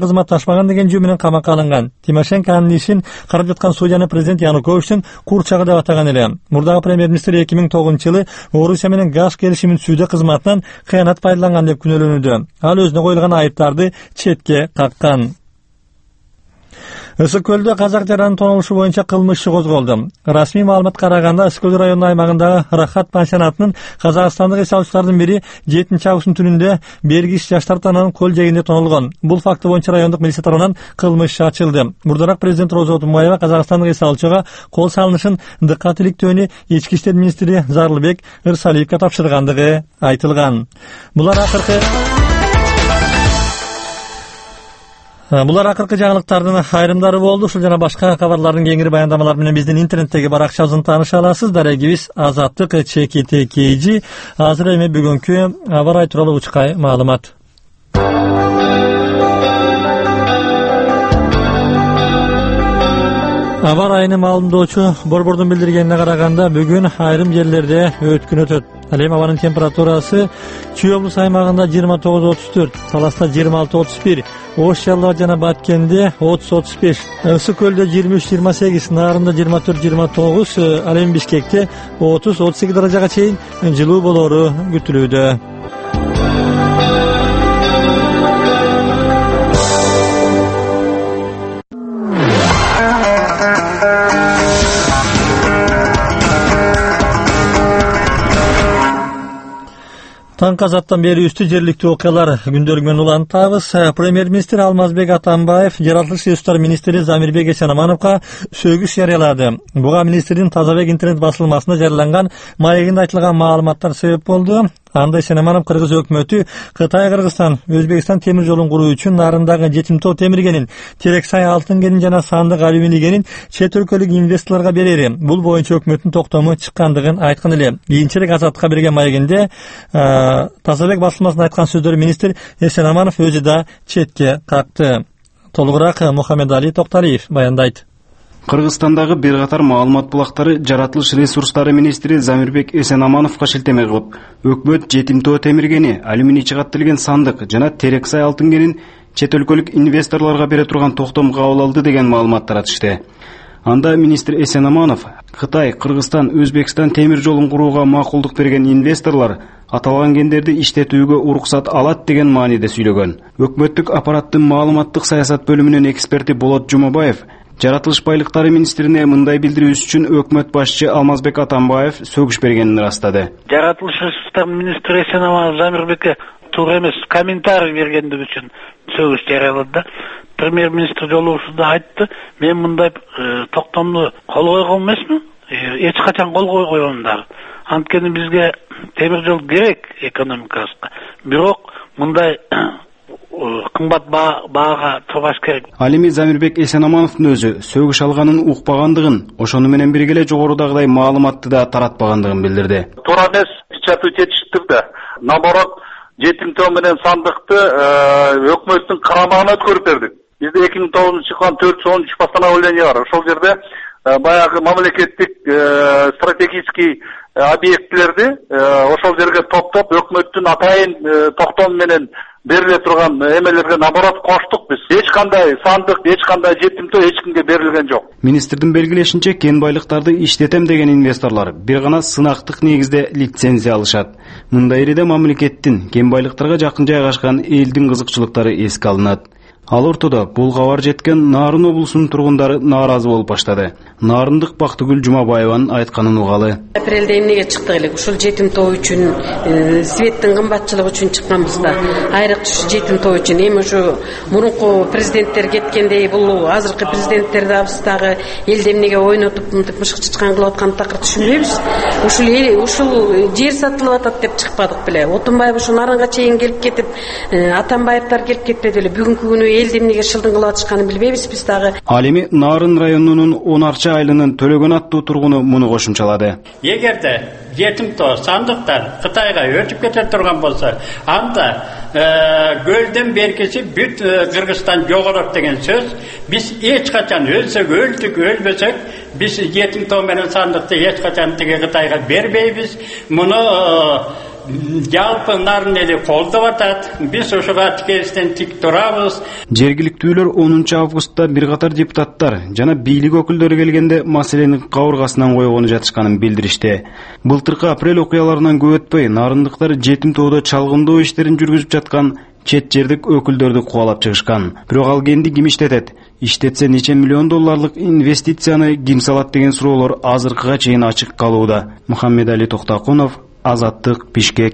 кызматташмаган деген жөө менен камакка алынган. Тимошенконун ишин карап жаткан судьяны президент Януковичтин курчагы деп атаган эле. Мурдагы премьер-министр 2009-жылы Орусия менен газ келишимин түзүүдө кызматынан кыянат пайдаланган деп күнөөлөнүүдө. Ал өзүнө коюлган айыптарды четке каккан. Ысык көлдө казак жаранын тонолушу боюнча кылмыш иши козголду. Расмий маалымат караганда Ысык көл районунун аймагындагы Рахат пансионатынын казакстандык эс алуучулардын бири 7-августун түнүндө бергиш жаштар тананын көл жээгинде тонолгон. Бул факты боюнча райондук милиция тарабынан кылмыш иши ачылды. Мурдараак президент Роза Отунбаева казакстандык эс алуучуга кол салынышын дыккат иликтөөнү ички иштер министри Зарлыбек Ырсалиевге тапшыргандыгы айтылган. Булар акыркы жаңылыктардын айрымдары болду. Ушул жана башка кабарлардын кеңири баяндамалары менен биздин интернеттеги баракчабыздан тааныша аласыз. Дарегибиз Азаттык ЧКТКЖ. Азыр эми бүгүнкү аба ырайы тууралуу учкай маалымат. Аба ырайыны маалымдоочу Борбордун билдиргенине караганда бүгүн айрым жерлерде өткүн өтөт. Ал эми абанын температурасы Чүй облус аймагында 29-34, Таласта 26-31, Ош Жалал жана Баткенде 30-35, Ысык көлдө 23-28, Нарында 24-29, ал эми Бишкекте 30-32 даражага чейин жылуу болору күтүлүүдө. Таңкы азаттан бери үстү жергиликтүү окуялар күндөрүнөн улантабыз. Премьер-министр Алмазбек Атамбаев жаратылыш ресурстары министри Замирбек Эсенамановго сөгүш жарыялады. Буга министрдин Тазабек интернет басылмасында жарыяланган маегинде айтылган маалыматтар себеп болду. Анда Эсенаманов Кыргыз өкмөтү Кытай, Кыргызстан, Өзбекстан темир жолун куруу үчүн нарындагы Жетимтоо темиргенин, Терексай алтын кенин жана Сандык алюминий кенин чет өлкөлүк инвесторлорго берери. Бул боюнча өкмөттүн токтому чыккандыгын айткан эле. Кийинчерээк Азаттыкка берген маегинде Тазабек басылмасында айткан сөздөрү министр Эсенаманов өзү да четке какты. Толугураак Мухаммедали Токталиев баяндайт. Кыргызстандагы бир катар маалымат булактары жаратылыш ресурстары министри Замирбек Эсенамановго шилтеме кылып, өкмөт Жетимтоо темиргени, алюминий чыгаттырылган Сандык жана Терексай алтын кенин чет өлкөлүк инвесторлорго бере турган токтом кабыл алды деген маалыматтар айтышты. Анда министр Эсенаманов Кытай, Кыргызстан, Өзбекстан темир жолун курууга макулдук берген инвесторлор аталган кендерди иштетүүгө уруксат алат деген мааниде сүйлөгөн. Өкмөттүк аппараттын маалыматтык саясат бөлүмүнүн эксперти Болот Жумабаев жаратылыш байлыктары министрине мындай билдирүүсү үчүн өкмөт башчы Алмазбек Атамбаев сөгүш бергенин ырастады. Жаратылыш ресурстары министри Эсенаманов Замирбекке туура эмес комментарий бергендиги үчүн сөгүш жарыялады. Премьер-министр жолугушууда айтты, мен мындай токтомду кол койгон эмесмин, эч качан кол койбойм дагы. Анткени бизге темир жол керек экономикабызга. Бирок мындай кымбат баага турбаш керек. Ал эми Замирбек Эсенамановдун өзү сөгүш алганын укпагандыгын, ошону менен бирге эле жогорудагыдай маалыматты да таратпагандыгын билдирди. Туура эмес печатуу жетиштир да. Наоборот, Жетимтоо менен Сандыкты өкмөттүн карамагына өткөрүп бердик. Бизде 2009 чыккан 413 постановление бар. Ошол жерде баягы мамлекеттик стратегический объектилерди ошол жерге топтоп өкмөттүн атайын токтом менен бериле турган эмелерге наоборот коштук биз. Эч кандай Сандык, эч кандай Жетимтоо эч кимге берилген жок. Министрдин белгилешинче, кен байлыктарды иштетем деген инвесторлор бир гана сынактык негизде лицензия алышат. Мындай эриде мамлекеттин кен байлыктарга жакын жайгашкан элдин кызыкчылыктары эске алынат. Ал ортодо бул кабар жеткен Нарын облусунун тургундары нааразы болуп баштады. Нарындык Бактыгүл Жумабаеванын айтканын угалы. Апрелде эмнеге чыктык элек? Ушул Жетимтоо үчүн, светтин кымбатчылыгы үчүн чыкканбыз да. Айрыкча Жетимтоо үчүн. Эми ушу мурунку президенттер кеткендей бул азыркы президенттер дагы элди эмнеге ойнотуп, мынтип мышык чычкан кылып аткан такыр түшүнбөйбүз. Ушул жер сатылып атат деп чыкпадык беле. Отунбаев ушу Нарынга чейин келип кетип, Атамбаевдер келип кетпеди беле. Бүгүнкү күнү элди эмнеге шылдың кылып атышканын билбейбиз биз дагы. Ал эми Нарын районунун 10 айлынын төлөгөн аттуу тургуну муну кошумчалады. Эгерде Жетимтоо, Сандыктар Кытайга өтүп кете турган болсо, анда көлдөн беркиси бүт Кыргызстан жогорок деген сөз. Биз эч качан өлсөк, өлбөсөк, биз Жетимтоо менен Сандыкты эч качан тиги Кытайга бербейбиз. Муну жалпы нарын эли колдоп атат. Биз ошого тикерисинен тик турабыз. Жергиликтүүлөр 10 августта бир катар депутаттар жана бийлик өкүлдөрү келгенде маселени кабыргасынан койгону жатышканын билдиришти. Былтыркы апрель окуяларынан көп өтпөй нарындыктар жетим тоодо чалгындоо иштерин жүргүзүп жаткан чет жердик өкүлдөрдү кубалап чыгышкан. Бирок ал кенди ким иштетет? Иштетсе нече миллион долларлык инвестицияны ким салат деген суроолор азыркыга чейин ачык калууда. Мухаммедали Токтакунов, Азаттык, Бишкек.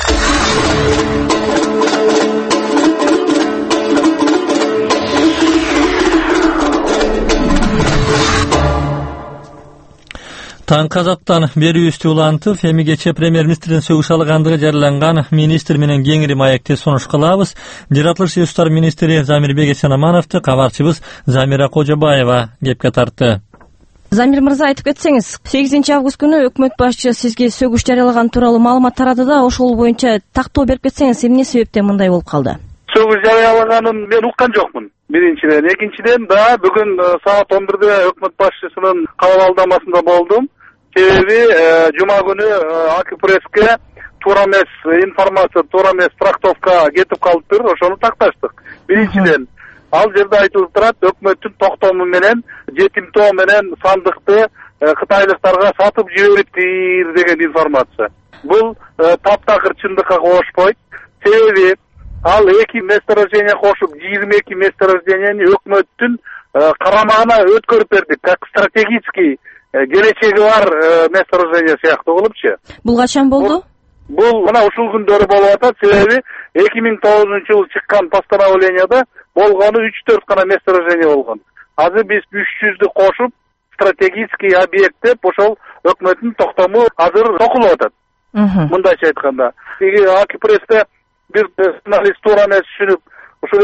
Таңкы азаттан берүүбүздү улантып, эми кече премьер-министрдин сөгүш алгандыгы жарыяланган министр менен кеңири маекти сунуш кылабыз. Жаратылыш ресурстары министри Замирбек Эсенамановду кабарчыбыз Замира Кожобаева кепке тартты. Замир мырза, айтып кетсеңиз, 8 август күнү өкмөт башчысы сизге сөгүш жарыялаган тууралуу маалымат тарады да, ошол боюнча тактоо берип кетсеңиз, эмне себептен мындай болуп калды? Сөгүш жарыялаганын мен уккан жокмун. Биринчиден, экинчиден да бүгүн саат 11-де өкмөт башчысынын кабыл алдамасында болдум. Себеби жума күнү Акипресске туура эмес информация, туура эмес трактовка кетип калыптыр, ошону такташтык. Биринчиден, ал жерде айтылып турат, өкмөттүн токтому менен жетим тоо менен сандыкты кытайлыктарга сатып жибериптир деген информация. Бул таптакыр чындыкка кошпойт. Себеби ал 2 месторождение кошуп 22 месторождениени өкмөттүн карамагына өткөрүп бердик, как стратегический келечеги бар месторождение сыяктуу кылыпчы. Бул качан болду? Бул мына ушул күндөрү болуп атат. Себеби 2009-жылы чыккан постановленияда болгону 3-4 гана месторождение болгон. Азыр биз 300'дү кошуп стратегический объект деп ошол өкмөттүн токтому азыр сокулуп атат. Мындайча айтканда, Акипрессте бир журналист туура эмес түшүнүп, ушул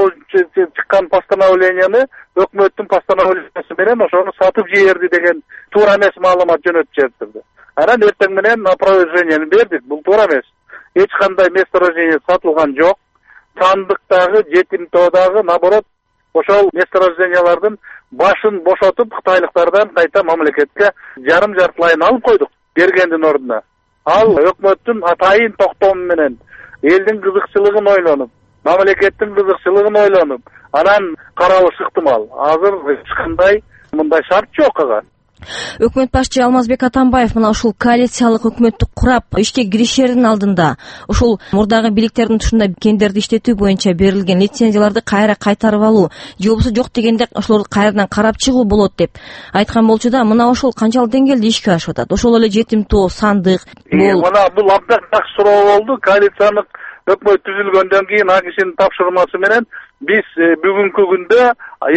2009 чыккан постановленияны өкмөттүн постановлениясы менен ошону сатып жиберди деген туура эмес маалымат жөнөтүп жиберди. Анан эртең менен опровержениени бердик. Бул туура эмес. Эч кандай месторождение сатылган жок. Сандыктагы, жетим тоодагы, наоборот, ошол месторождениялардын башын бошотуп, кытайлыктардан кайта мамлекетке жарым-жартылайын алып койдук бергендин ордуна. Ал өкмөттүн атайын токтому менен элдин кызыкчылыгын ойлонуп, мамлекеттин кызыкчылыгын ойлонуп, анан каралышы ыктымал. Азыр эч кандай мындай шарт жок ага. Өкмөт башчы Алмазбек Атамбаев мына ушул коалициялык өкмөттү курап ишке киришердин алдында ушул мурдагы бийликтердин ушундай кендерди иштетүү боюнча берилген лицензияларды кайра кайтарып алуу, же болбосо жок дегенде ошолорду кайрадан карап чыгуу болот деп айткан болчу да, мына ошол канчалык деңгээлде ишке ашып атат? Ошол эле жетим тоо, сандык мына бул абдан жакшы суроо болду. Коалициялык өкмөт түзүлгөндөн кийин а кишинин тапшырмасы менен биз бүгүнкү күндө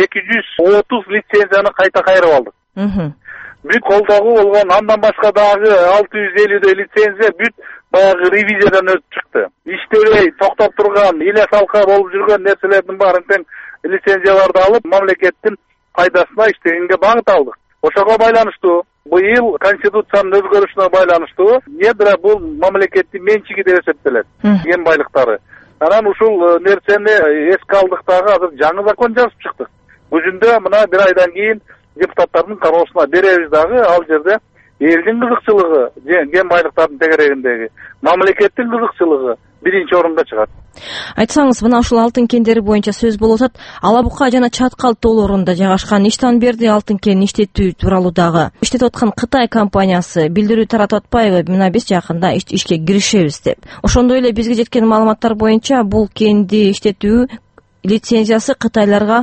230 лицензияны кайта кайрып алдык. Бүт колдогу болгон андан башка дагы 650 лицензия бүт баягы ревизиядан өтүп чыкты. Иштебей токтоп турган, иле салка болуп жүргөн нерселердин баарын тең лицензияларды алып, мамлекеттин пайдасына иштегенге багыт алдык. Ошого байланыштуу быйыл конституциянын өзгөрүшүнө байланыштуу недра бул мамлекеттин менчиги деп эсептелет, кен байлыктары. Анан ушул нерсени эске алдык дагы азыр жаңы закон жазып чыктык. Күзүндө мына бир айдан кийин депутаттардын кароосуна беребиз дагы. Ал жерде элдин кызыкчылыгы, кен байлыктардын тегерегиндеги мамлекеттин кызыкчылыгы биринчи орунда чыгат. Айтсаңыз, мына ушул алтын кендери боюнча сөз болуп атат. Ала Бука жана Чаткал тоолорунда жайгашкан Иштан Берди алтын кенин иштетүү тууралуу дагы иштетип аткан Кытай компаниясы билдирүү таратып атпайбы? Мына биз жакында ишке киришебиз деп. Ошондой эле бизге жеткен маалыматтар боюнча бул кенди иштетүү лицензиясы Кытайларга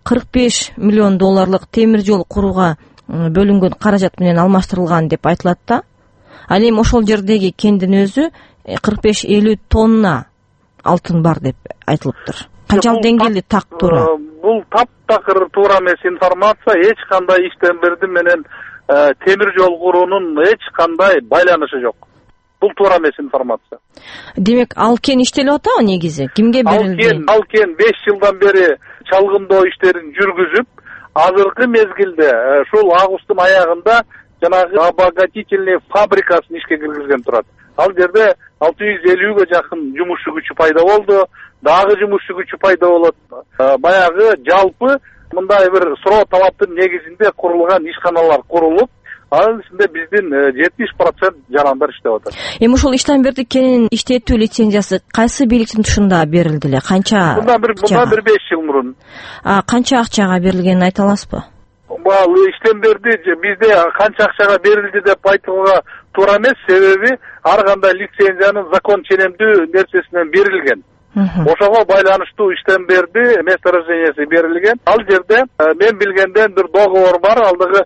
45 миллион долларлык темир жол курууга бөлүнгөн каражат менен алмаштырылган деп айтылат да. Ал эми ошол жердеги кендин өзү 45-50 тонна алтын бар деп айтылыптыр. Канчалык деңгээлде так туура? Бул таптакыр туура эмес информация. Эч кандай Иштан Берди менен темир жол куруунун эч кандай байланышы жок. Бул туура эмес информация. Демек, ал кен иштелип атабы негизи? Кимге берилди? Ал кен 5 жылдан бери чалгындоо иштерин жүргүзүп, азыркы мезгилде ушул августтун аягында жанагы обогатительный фабрикасын ишке киргизген турат. Ал жерде 650-ге жакын жумушчу күчү пайда болду, дагы жумушчу күчү пайда болот. Баягы жалпы мындай бир суроо талаптын негизинде курулган ишканалар курулуп, Анын ичинде биздин 70% жарандар иштеп атат. Эми ушул Иштанбердикенин иштетүү лицензиясы кайсы бийликтин тушунда берилди эле? Канча? Мындан бир 5 жыл мурун. Канча акчага берилгенин айта аласызбы? Иштенберди бизде канча акчага берилди деп айтууга туура эмес, себеби ар кандай лицензиянын закон ченемдүү нерсесинен берилген. Ошого байланыштуу Иштенберди месторождениясы берилген. Ал жерде мен билгенден бир договор бар, алдыгы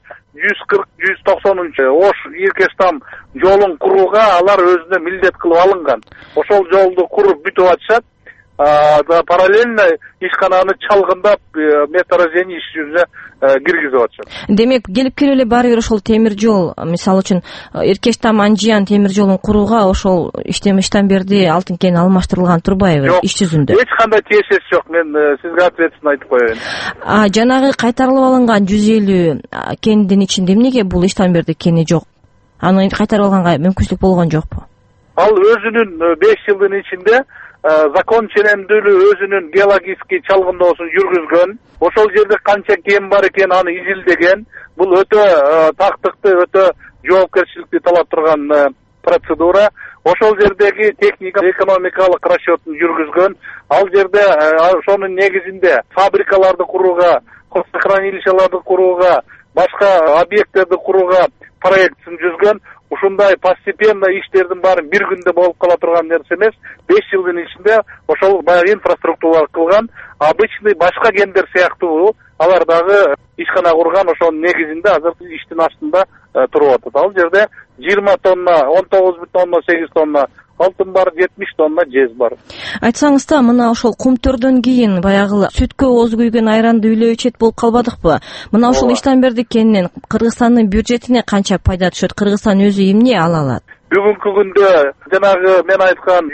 140-190 Ош Иркештам жолун курууга алар өзүнө милдет кылып алынган. Ошол жолду куруп бүтүп атышат. Параллельно ишкананы чалгындап месторождение иш жүзүнө киргизип атышат. Демек, келип келип эле баары бир ошол темир жол, мисалы үчүн Иркештам Анжиян темир жолун курууга ошол Иштенберди алтын кен алмаштырылган турбайбы иш жүзүндө? Эч кандай тиешеси жок. Мен сизге ответственно айтып коеюн. Жанагы кайтарылып алынган 150 кендин ичинде эмнеге бул Иштенберди кени жок? Аны кайтарып алганга мүмкүнчүлүк болгон жокпу? Ал өзүнүн 5 жылдын ичинде закон ченемдүүлүгү өзүнүн геологический чалгындоосун жүргүзгөн. Ошол жерде канча кен бар экен аны изилдеген. Бул өтө тактыкты, өтө жоопкерчиликти талап турган процедура. Ошол жердеги техника экономикалык расчетун жүргүзгөн. Ал жерде ошонун негизинде фабрикаларды курууга, хранилищаларды курууга, башка объекттерди курууга проектин жүзгөн. Ушундай постепенно иштердин баары бир күндө болуп кала турган нерсе эмес. 5 жылдын ичинде ошол баягы инфраструктура кылган. Обычный башка кендер сыяктуу алар дагы ишкана курган, ошонун негизинде азыр иштин астында туруп атат. Ал жерде 20 тонна, 19,8 тонна алтын бар, 70 тонна жез бар. Айтсаңыз да, мына ошол кумтөрдөн кийин баягы сүткө ооз күйгөн айранды үйлөө ичет болуп калбадыкпы? Мына ошол Иштенберди кенинен Кыргызстандын бюджетине канча пайда түшөт? Кыргызстан өзү эмне ала алат? Бүгүнкү күндө жанагы мен айткан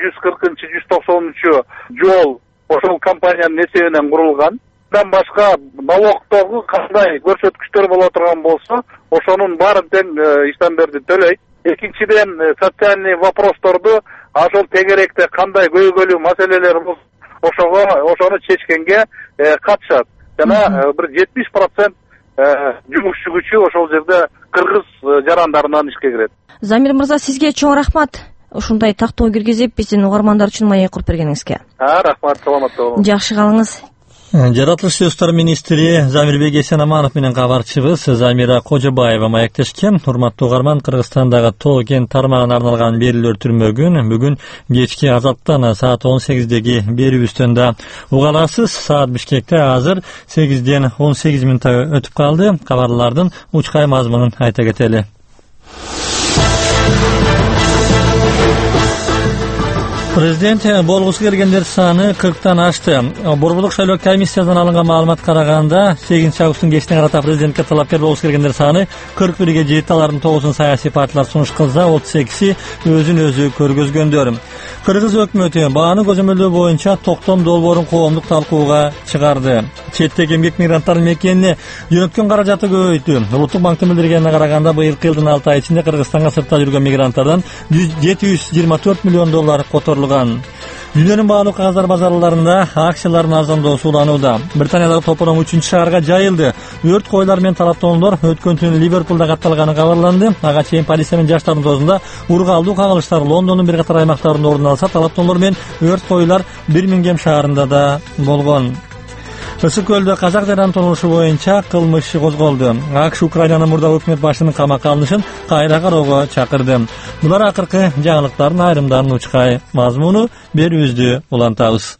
140-190 жол ошол компаниянын эсебинен курулган. Андан башка налогдогу кандай көрсөткүчтөр боло турган болсо, ошонун баарын тең Иштенберди төлөйт. Экинчиден социальный вопросторду ошол тегеректе кандай көйгөйлүү маселелер болсо, ошону чечкенге катышат. Жана бир 70% жумушчу күчү ошол жерде кыргыз жарандарынан ишке кирет. Замир мырза, сизге чоң рахмат. Ушундай тактоо киргизип, биздин угармандар үчүн маек куруп бергениңизге. Рахмат, саламат болуңуз. Жакшы калыңыз. Жаратылыш иштер министри Замирбек Эсенаманов менен кабарчыбыз Замира Кожобаева маектешкен. Урматтуу угарман, Кыргызстандагы тоо кен тармагына арналган берүүлөр түрмөгүн бүгүн кечки Азаттан саат 18деги берүүбүздөн да уга аласыз. Саат Бишкекте азыр 8ден 18 мүнөт өтүп калды. Кабарлардын учкай мазмунун айта кетели. Президент болгусу келгендер саны 40тан ашты. Борбордук шайлоо комиссиясынан алынган маалыматка караганда 8-августтун кечине карата президентке талапкер болгусу келгендер саны 41ге жетти. Алардын 9-ун саясий партиялар сунуш кылса, 32-си өзүн өзү көргөзгөндөр. Кыргыз өкмөтү бааны көзөмөлдөө боюнча токтом долбоорун коомдук талкууга чыгарды. Четтеги эмгек мигранттардын мекенине жөнөткөн каражаты көбөйтү. Улуттук банктын билдиргенине караганда быйылкы жылдын 6 ай ичинде Кыргызстанга сыртта жүргөн мигранттардан $724 миллион которулган. Дүйнөнүн баалуу кагаздар базарларында акциялардын арзандоосу уланууда. Британиядагы топоном 3-шаарга жайылды. Өрт койлар менен талаптоолор өткөн түнү Ливерпулда катталганы кабарланды. Ага чейин полиция менен жаштардын тоосунда ургалдуу кагылыштар Лондондун бир катар аймактарында орун алса, талаптоолор менен өрт койлар Бирмингем шаарында да болгон. Ысык көлдө казак жаран тонушу боюнча кылмыш козголду. АКШ Украинанын мурдагы өкмөт башчынын камакка алынышын кайра кароого чакырды. Булар акыркы жаңылыктардын айрымдарын учкай мазмуну берүүбүздү улантабыз.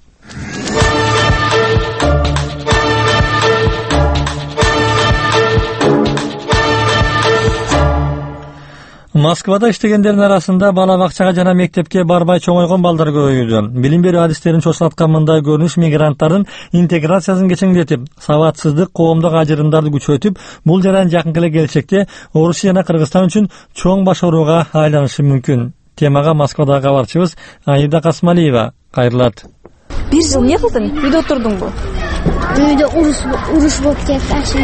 Москвада иштегендердин арасында бала бакчага жана мектепке барбай чоңойгон балдар көбөйүүдө. Билим берүү адистерин чочлаткан мындай көрүнүш мигранттардын интеграциясын кечеңдетип, сабатсыздык, коомдук ажырымдарды күчөтүп, бул жаран жакынкы эле келечекте Орусия жана Кыргызстан үчүн чоң баш ооруга айланышы мүмкүн. Темага Москвадагы кабарчыбыз Аида Касмалиева кайрылат. Бир жыл эмне кылдың? Үйдө отурдуңбу? Үйдө уруш болуп кетти.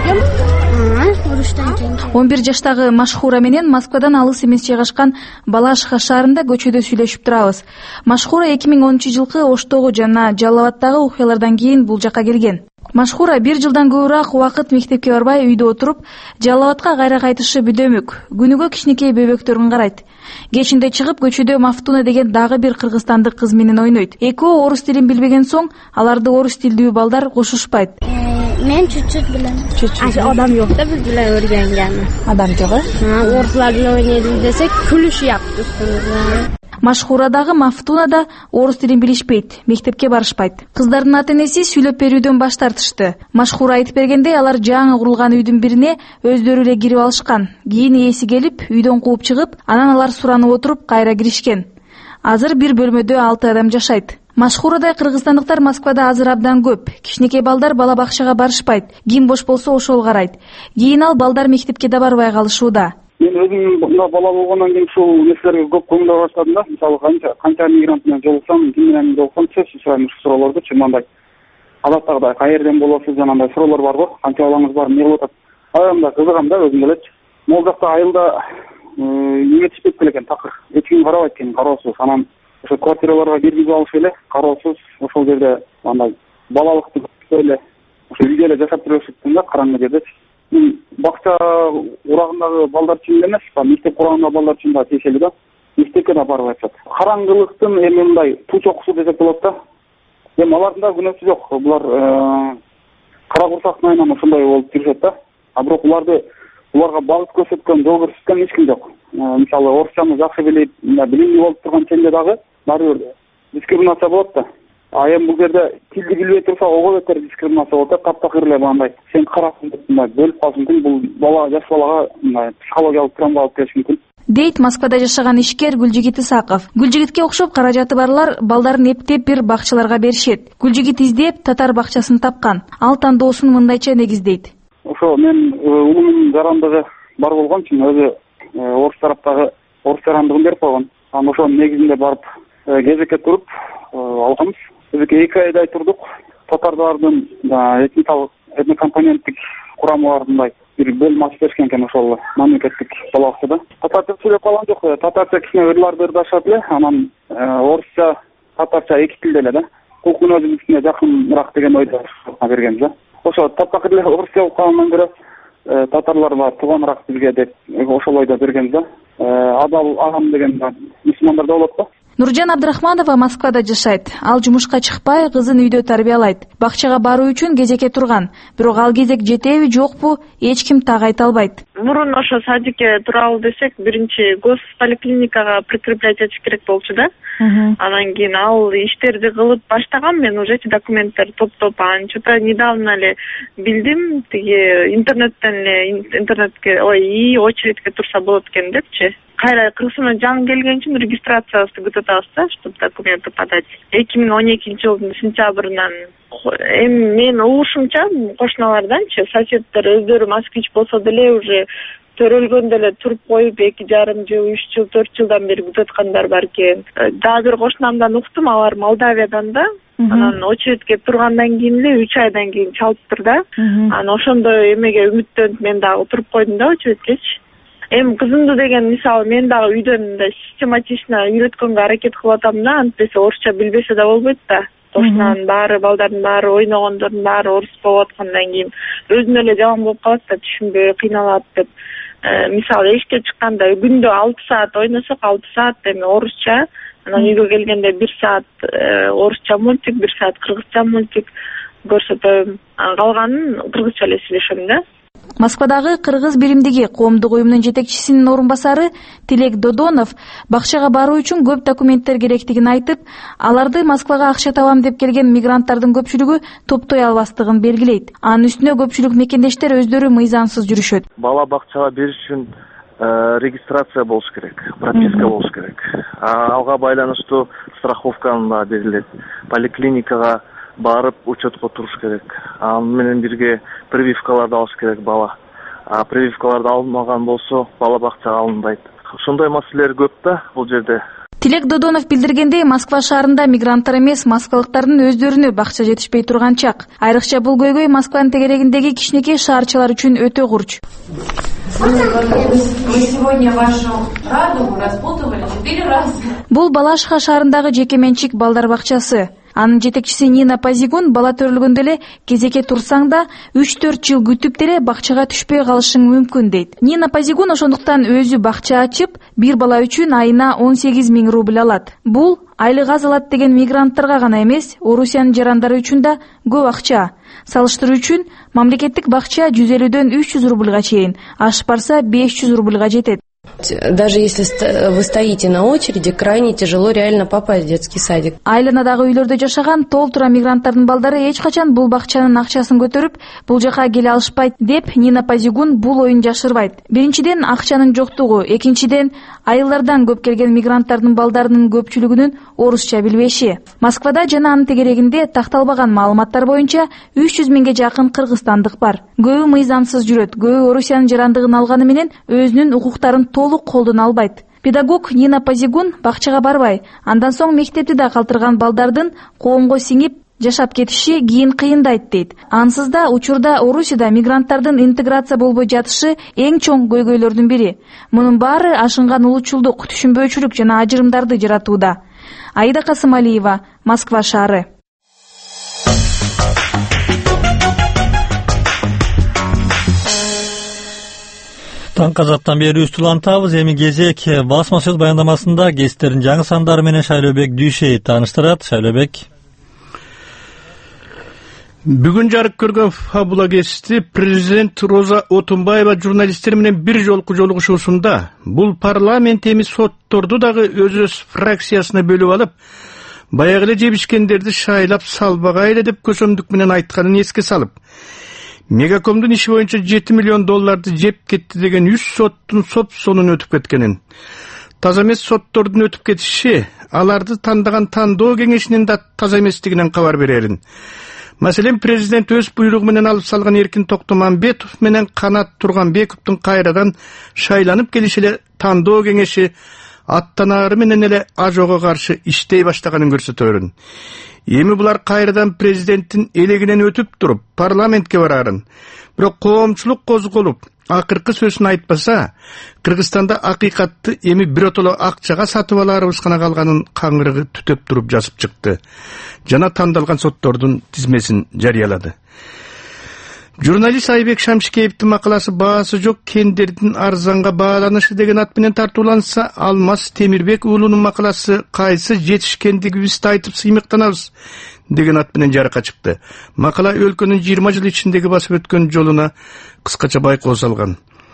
Уруштан кийин 11 жаштагы Машхура менен Москвадан алыс эмес жайгашкан Балашиха шаарында көчөдө сүйлөшүп турабыз. Машхура 2010 жылкы Оштогу жана Жалал-Абадтагы окуялардан кийин бул жакка келген. Машхура 1 жылдан көбүрөөк убакыт мектепке барбай үйдө отуруп, Жалал-Абадка кайра кайтышы бүдөмүк. Күнүгө кичинекей бөбөктөрүн карайт. Кечинде чыгып көчөдө Мафтуна деген дагы бир кыргызстандык кыз менен ойнойт. Экөө орус тилин билбеген соң, аларды орус тилдүү балдар кошушпайт. Мен чуть-чуть билем. Адам жок да биз биле өргөнгөн. Адам жок, орусулар менен ойнойбуз десек, күлүшүп үстүбүзгө. Машхурадагы Мафтуна да орус тилин билишпейт, мектепке барышпайт. Кыздардын ата-энеси сүйлөп берүүдөн баш тартышты. Машхура айтып бергенде, алар жаңы курулган үйдүн бирине өздөрү эле кирип алышкан. Кийин ээси келип, үйдөн кууп чыгып, анан алар суранып отуруп кайра киришкен. Азыр бир бөлмөдө 6 адам жашайт. Машхурадай кыргызстандыктар Москвада азыр абдан көп. Кичинекей балдар бала бакчага барышпайт. Ким бош болсо ошол карайт. Кийин ал балдар мектепке да барбай калышууда. Мен өзүм мына бала болгондон кийин ушул нерселерге көп көңүл баштадым да. Мисалы канча мигрант менен жолуксам, ким менен жолуксам, сөзсүз сурайм ушул суроолорду. Мындай адаттагыдай каерден болосуз, жанагындай суроолор бар го. Канча балаңыз бар, эмне кылып атат? Аямда кызыгам да өзүм элечи. Могул жакта айылда эметишпеп келекен такыр. Эч ким карабайт экен, кароосуз. Анан ошо квартираларга киргизип алыш эле, кароосуз, ошол жерде андай балалыкты эле ошо үйдө эле жашап жүрөшүптүн да, караңгы жерде. Бакча урагындагы балдар үчүн эмес, мектеп курагындагы балдар үчүн да тиешелүү да. Мектепке да барып атышат. Караңгылыктын эми мындай туу чокусу десек болот да. Эми алардын да күнөөсү жок. Булар кара курсактын айынан ушундай болуп жүрүшөт да. А бирок уларга багыт көрсөткөн, жол көрсөткөн эч ким жок. Мисалы орусчаны жакшы билип, билимдүү болуп турган ченде дагы баары бир дискриминация болот да. А эми бул жерде тилди билбей турса, ого бетер дискриминация болот да. Таптакыр эле мындай сен карасың деп бөлүп калышы мүмкүн. Бул бала, жаш балага психологиялык травма алып келиши мүмкүн. Дейт Москвада жашаган ишкер Гүлжигит Исаков. Гүлжигитке окшоп каражаты барлар балдарын эптеп бир бакчаларга беришет. Гүлжигит издеп татар бакчасын тапкан. Ал тандоосун мындайча негиздейт. Ошо мен улумдун жарандыгы бар болгон үчүн өзү орус тараптагы орус жарандыгын берип койгон. Анан ошонун негизинде барып кезекке туруп алганбыз. Biz 2 ayday turдук. Татардардын этнокомпоненттик курамдарындай бир бөлүм ачып беришкен экен ошол мамлекеттик балабакчада. Татарча сүйлөп калган жок. Татарча кичине ырларды ырдашат эле, анан орусча, татарча эки тилде эле да. Кулкун өзүбүзгө жакыныраак деген ойдо бергенбиз да. Ошо таптакыр эле орусча окуп калгандан көрө татарларга тууганыраак бизге деп ошол ойдо бергенбиз да. Адал агам деген мусулмандарда болот да. Нуржан Абдрахманова Москвада жашайт. Ал жумушка чыкпай, кызын үйдө тарбиялайт. Бакчага баруу үчүн кезекке турган. Бирок ал кезек жетеби, жокпу, эч ким так айта албайт. Мурун ошо садикке туралы десек, биринчи госполиклиникага прикреплять этиш керек болчу да. Анан кийин ал иштерди кылып баштаган, мен уже эти документтер топтоп, анан что-то недавно эле билдим, тиги интернетке, очередке турса болот экен депчи. Кайра Кыргызстандан жаңы келген үчүн регистрациясы күтүп атабыз да, чтобы документы подать. 2012 жылдын сентябрынан эми мен угушумча кошуналарданчы соседдер өздөрү москвич болсо деле уже төрөлгөндө эле туруп коюп 2,5 жыл, 3 жыл, 4 жылдан бери күтүп аткандар бар экен. Дагы бир кошунамдан уктум, алар Молдавиядан да. Анан очередке тургандан кийин эле 3 айдан кийин чалыптыр да. Анан ошондо эмеге үмүттөнүп мен дагы туруп койдум да очередкечи. Эми кызымды деген мисалы мен дагы үйдөн мындай систематично үйрөткөнгө аракет кылып атам да, антпесе орусча билбесе да болбойт да. Кошунанын баары, балдардын баары, ойногондордун баары орус болуп аткандан кийин өзүнө эле жаман болуп калат да, түшүнбөй кыйналат деп. Мисалы эшикке чыкканда күндө 6 саат ойносок, 6 саат эми орусча, анан үйгө келгенде 1 саат орусча мультик, 1 саат кыргызча мультик көрсөтөм. Калганын кыргызча эле сүйлөшөм да. Москвадагы Кыргыз биримдиги коомдук уюмунун жетекчисинин орун басары Тилек Додонов бакчага баруу үчүн көп документтер керектигин айтып, аларды Москвага акча табам деп келген мигранттардын көпчүлүгү топтой албастыгын белгилейт. Анын үстүнө көпчүлүк мекендештер өздөрү мыйзамсыз жүрүшөт. Бала бакчага бериш үчүн регистрация болуш керек, прописка болуш керек. Алга байланыштуу страховканы да берилет. Поликлиникага барып учетко туруш керек. Аны менен бирге прививкаларды алыш керек бала. Прививкаларды алмаган болсо бала бакчага алынбайт. Ошондой маселелер көп да бул жерде. Тилек Додонов билдиргендей, Москва шаарында мигранттар эмес, москвалыктардын өздөрүнө бакча жетишпей турган чак. Айрыкча бул көйгөй Москванын тегерегиндеги кичинекей шаарчылар үчүн өтө курч. Мы сегодня вашу радугу распутывали 4 раза. Бул Балашиха шаарындагы жеке менчик балдар бакчасы. Анын жетекчиси Нина Пазигун бала төрөлгөндө эле кезекке турсаң да 3-4 жыл күтүп деле бакчага түшпөй калышың мүмкүн дейт. Нина Пазигун ошондуктан өзү бакча ачып, бир бала үчүн айына 18 000 рубль алат. Бул айлык аз алат деген мигранттарга гана эмес, Орусиянын жарандары үчүн да көп акча. Салыштыруу үчүн мамлекеттик бакча 150дөн 300 рубльга чейин, ашып барса 500 рубльга жетет. Даже если вы стоите на очереди, крайне тяжело реально попасть в детский садик. Айланадагы үйлөрдө жашаган толтура мигранттардын балдары эч качан бул бакчанын акчасын көтөрүп, бул жака келе алышпайт деп Нина Пазигун бул оюн жашырбайт. Биринчиден акчанын жоктугу, экинчиден айылдардан көп келген мигранттардын балдарынын көпчүлүгүнүн орусча билбеши. Москвада жана анын тегерегинде такталбаган маалыматтар боюнча 300 000ге жакын кыргызстандык бар. Көбү мыйзамсыз жүрөт, көбү Орусиянын жарандыгын алганы менен өзүнүн укуктарын толук колдоно албайт. Педагог Нина Пазигун бакчага барбай, андан соң мектепти да калтырган балдардын коомго сиңип жашап кетиши кийин кыйындайт дейт. Ансыз да учурда Орусияда мигранттардын интеграция болбой жатышы эң чоң көйгөйлөрдүн бири. Мунун баары ашынган улутчулдук, түшүнбөөчүлүк жана ажырымдарды жаратууда. Аида Касымалиева, Москва шаары. Таңкы азаттан бери үстүлантабыз. Эми кезек басма сөз баяндамасында гестердин жаңы сандары менен Шайлообек Дүйшеев тааныштырат. Шайлообек. Бүгүн жарык көргөн фабула кести президент Роза Отунбаева журналисттер менен бир жолку жолугушуусунда бул парламент эми сотторду дагы өз фракциясына бөлүп алып, баягы эле жебишкендерди шайлап салбагай эле деп көсөмдүк менен айтканын эске салып, Мегакомдун иши боюнча $7 миллион жеп кетти деген 100 соттун соп сонун өтүп кеткенин, таза эмес соттордун өтүп кетиши аларды тандаган тандоо кеңешинин да таза эместигинен кабар берерин. Маселен, президент өз буйругу менен алып салган Эркин Токтомамбетов менен Канат Турганбековдун кайрадан шайланып келиши эле тандоо кеңеши аттанаары менен эле ажого каршы иштей баштаганын көрсөтөрүн. Эми булар кайрадан президенттин элегинен өтүп туруп парламентке барарын. Бирок коомчулук козголуп, акыркы сөзүн айтпаса, Кыргызстанда акыйкатты эми биротоло акчага сатып аларыбыз гана калганын каңырыгы түтөп туруп жазып чыкты. Жана тандалган соттордун тизмесин жарыялады. Журналист Айбек Шамшикеевдин макаласы баасы жок кендердин арзанга бааланышы деген ат менен тартууланса, Алмаз Темирбек уулунун макаласы кайсы жетишкендигибизди айтып сыймыктанабыз деген ат менен жарыкка чыкты. Макала өлкөнүн 20 жыл ичиндеги басып өткөн жолуна кыскача байкоо салган.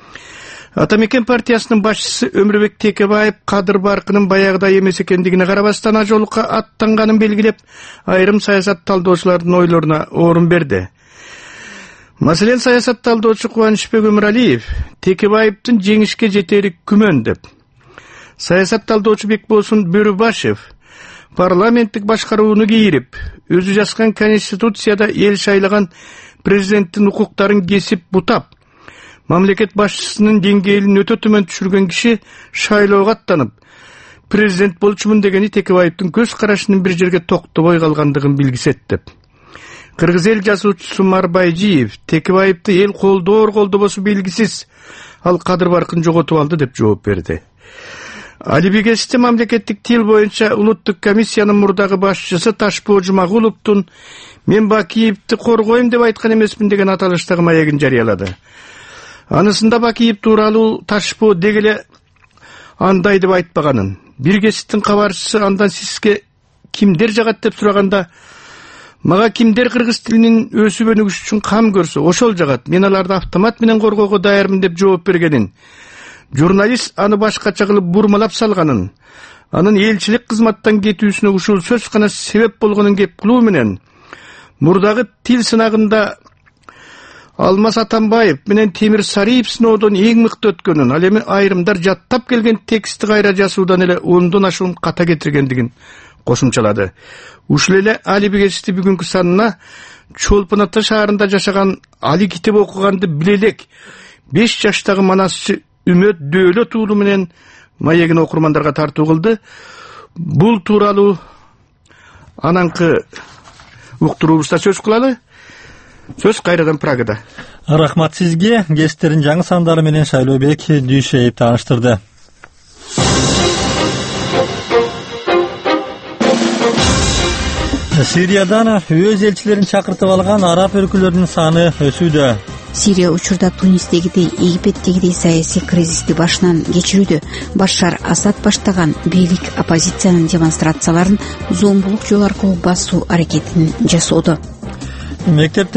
Атамекен партиясынын башчысы Өмүрбек Текебаев кадыр баркынын баягыдай эмес экендигине карабастан ажолукка аттанганын белгилеп, айрым саясат талдоочулардын ойлоруна орун берди. Маселен, саясат талдоочу Кубанычбек Өмүралиев Текебаевдин жеңишке жетери күмөн деп. Саясат талдоочу Бекболсун Бөрүбашев парламенттик башкарууну кийирип, өзү жазган конституцияда эл шайлаган президенттин укуктарын кесип бутап, мамлекет башчысынын деңгээлин өтө төмөн түшүргөн киши шайлоого аттанып, президент болчумун дегени Текебаевдин көз карашынын бир жерге токтобой калгандыгын билгисет деп. Кыргыз эл жазуучусу Марбайжиев Текебаевди эл колдобосу белгисиз, ал кадыр баркын жоготуп алды деп жооп берди. Алибигесте мамлекеттик тил боюнча улуттук комиссиянын мурдагы башчысы Ташпоо Жумагуловдун мен Бакиевди коргойм деп айткан эмесмин деген аталыштагы маегин жарыялады. Анысында Бакиев тууралуу Ташпоо дегеле андай деп айтпаганын, бир кесиптин кабарчысы андан сизге кимдер жагат деп сураганда, мага кимдер кыргыз тилинин өсүп өнүгүшү үчүн кам көрсө, ошол жагат, мен аларды автомат менен коргоого даярмын деп жооп бергенин, журналист аны башкача кылып бурмалап салганын, анын элчилик кызматтан кетүүсүнө ушул сөз гана себеп болгонун кеп кылуу менен, мурдагы тил сынагында Алмаз Атамбаев менен Темир Сариев сыноодон эң мыкты өткөнүн, ал эми айрымдар жаттап келген текстти кайра жазуудан эле 10дон ашуун ката кетиргендигин кошумчалады. Ушул эле Алибигести бүгүнкү санына Чолпон Ата шаарында жашаган, али китеп окуганды биле элек 5 жаштагы манасчы Үмөт Дөөлөт уулу менен маегин окурмандарга тартуу кылды. Бул тууралуу ананкы уктуруубузда сөз кылалы. Сөз кайрадан Прагада. Рахмат сизге. Кестерин жаңы сандары менен Шайлообек Дүйшеев тааныштырды. Сириядан өз элчилерин чакыртып алган араб өлкөлөрүнүн саны өсүүдө. Сирия учурда Тунистегидей, Египеттегидей саясий кризисти башынан кечирүүдө. Башар Асад баштаган бийлик оппозициянын демонстрацияларын зомбулук жол аркылуу басуу аракетин жасоодо. Мектепте